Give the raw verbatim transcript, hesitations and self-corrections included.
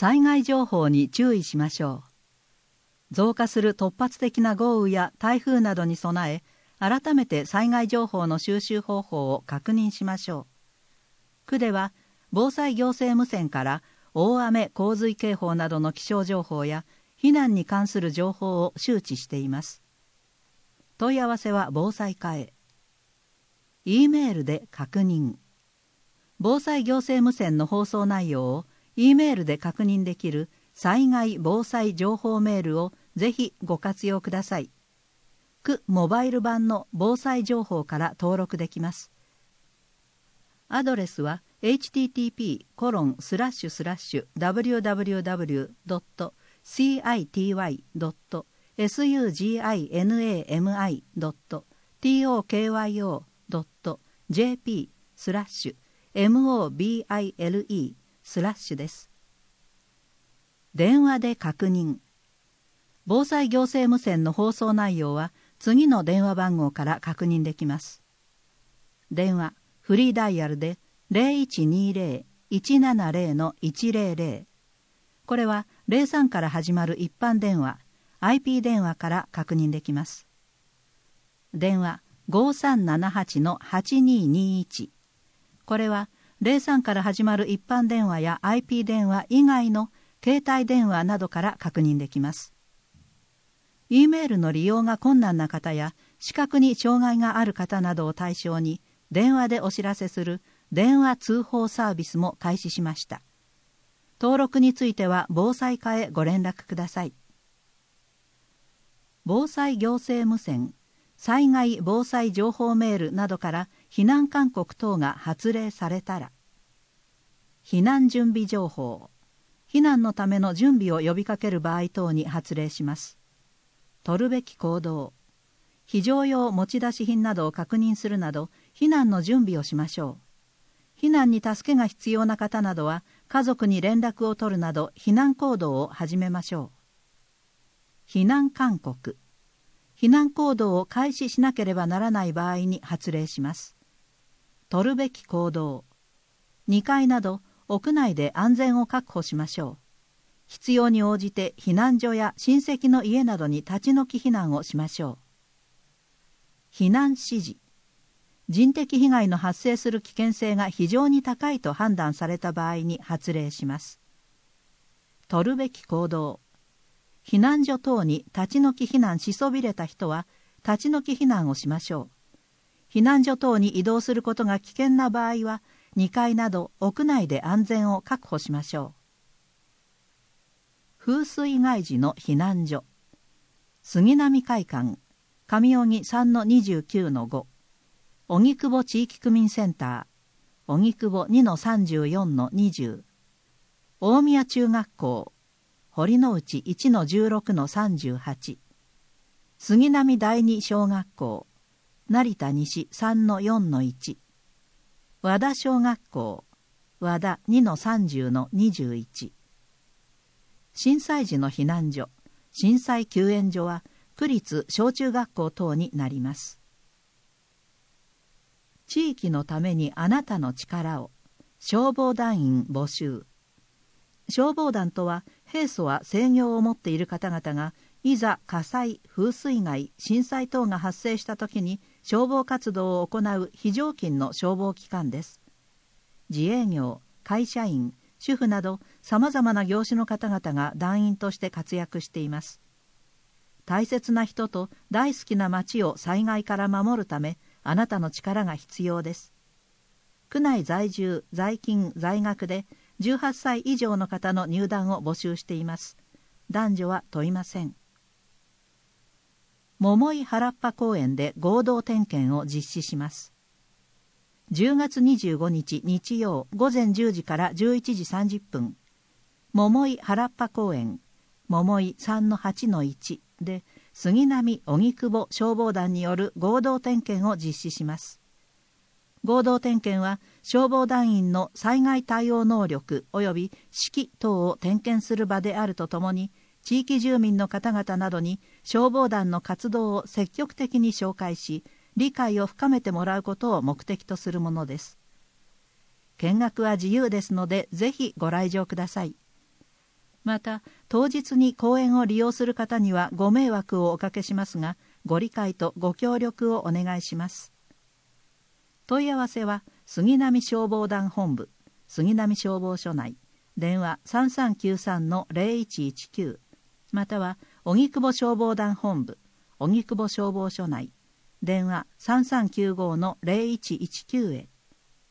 災害情報に注意しましょう。増加する突発的な豪雨や台風などに備え、改めて災害情報の収集方法を確認しましょう。区では防災行政無線から大雨洪水警報などの気象情報や避難に関する情報を周知しています。問い合わせは防災課へ。E メールで確認。防災行政無線の放送内容を E メールで確認できる災害防災情報メールをぜひご活用ください。区モバイル版の防災情報から登録できます。アドレスは エイチティーティーピーコロンスラッシュスラッシュダブリューダブリューダブリュードットシーアイティーワイドットエスユージーアイエヌエーエムアイドットトーキヨドットジェーピースラッシュエムオービーアイエルイースラッシュです。電話で確認。防災行政無線の放送内容は次の電話番号から確認できます。電話フリーダイヤルで ゼロいちにゼロ いちななゼロ のいちゼロゼロ。これはゼロさんから始まる一般電話、アイピー 電話から確認できます。電話ごさんななはちのはちににいち。これはゼロさんから始まる一般電話や アイピー 電話以外の携帯電話などから確認できます。E メールの利用が困難な方や視覚に障害がある方などを対象に電話でお知らせする電話通報サービスも開始しました。登録については防災課へご連絡ください。防災行政無線、災害防災情報メールなどから避難勧告等が発令されたら、避難準備情報、避難のための準備を呼びかける場合等に発令します。取るべき行動、非常用持ち出し品などを確認するなど避難の準備をしましょう。避難に助けが必要な方などは家族に連絡を取るなど避難行動を始めましょう。避難勧告、避難行動を開始しなければならない場合に発令します。取るべき行動、にかいなど屋内で安全を確保しましょう。必要に応じて避難所や親戚の家などに立ち退き避難をしましょう。避難指示、人的被害の発生する危険性が非常に高いと判断された場合に発令します。取るべき行動、避難所等に立ち退き避難しそびれた人は立ち退き避難をしましょう。避難所等に移動することが危険な場合はにかいなど屋内で安全を確保しましょう。風水害時の避難所、杉並会館上荻 さんのにじゅうきゅうのご、荻窪地域区民センター荻窪 にのさんじゅうよんのにじゅう、大宮中学校堀之内 いちのじゅうろくのさんじゅうはち、杉並第二小学校成田西 さんのよんのいち、和田小学校和田 にのさんじゅうのにじゅういち。震災時の避難所、震災救援所は区立小中学校等になります。地域のためにあなたの力を、消防団員募集。消防団とは平素は制御を持っている方々がいざ火災、風水害、震災等が発生した時に消防活動を行う非常勤の消防機関です。自営業、会社員、主婦などさまざまな業種の方々が団員として活躍しています。大切な人と大好きな町を災害から守るためあなたの力が必要です。区内在住、在勤、在学でじゅうはっさい以上の方の入団を募集しています。男女は問いません。桃井原っぱ公園で合同点検を実施します。じゅうがつにじゅうごにち日曜午前じゅうじからじゅういちじさんじゅっぷん、桃井原っぱ公園桃井 さんのはちのいち で杉並荻窪消防団による合同点検を実施します。合同点検は消防団員の災害対応能力及び指揮等を点検する場であるとともに、地域住民の方々などに消防団の活動を積極的に紹介し、理解を深めてもらうことを目的とするものです。見学は自由ですので、ぜひご来場ください。 また当日に公園を利用する方にはご迷惑をおかけしますが、ご理解とご協力をお願いします。問い合わせは杉並消防団本部、杉並消防署内、電話 さんさんきゅうさんのゼロいちいちきゅう、または荻窪消防団本部、荻窪消防署内、電話 さんさんきゅうごのゼロいちいちきゅう へ。